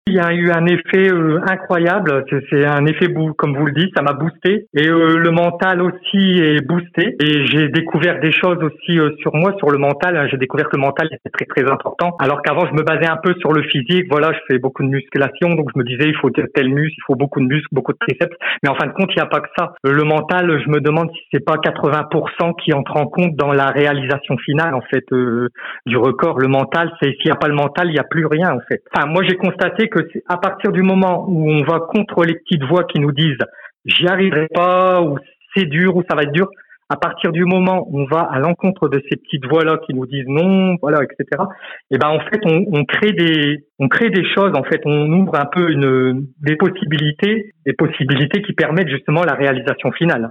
Il y a eu un effet incroyable, c'est un effet comme vous le dites, ça m'a boosté et le mental aussi est boosté et j'ai découvert des choses aussi sur moi, sur le mental. J'ai découvert que le mental était très très important. Alors qu'avant je me basais un peu sur le physique, voilà, je fais beaucoup de musculation, donc je me disais il faut tel muscle, il faut beaucoup de muscles, beaucoup de triceps. Mais en fin de compte, il n'y a pas que ça. Le mental, je me demande si c'est pas 80% qui entre en compte dans la réalisation finale en fait du record. Le mental, c'est s'il n'y a pas le mental, il n'y a plus rien en fait. Enfin, moi j'ai constaté que c'est à partir du moment où on va contre les petites voix qui nous disent j'y arriverai pas ou c'est dur ou ça va être dur, à partir du moment où on va à l'encontre de ces petites voix là qui nous disent non, voilà, etc. Et ben en fait on crée des choses, en fait on ouvre un peu des possibilités qui permettent justement la réalisation finale.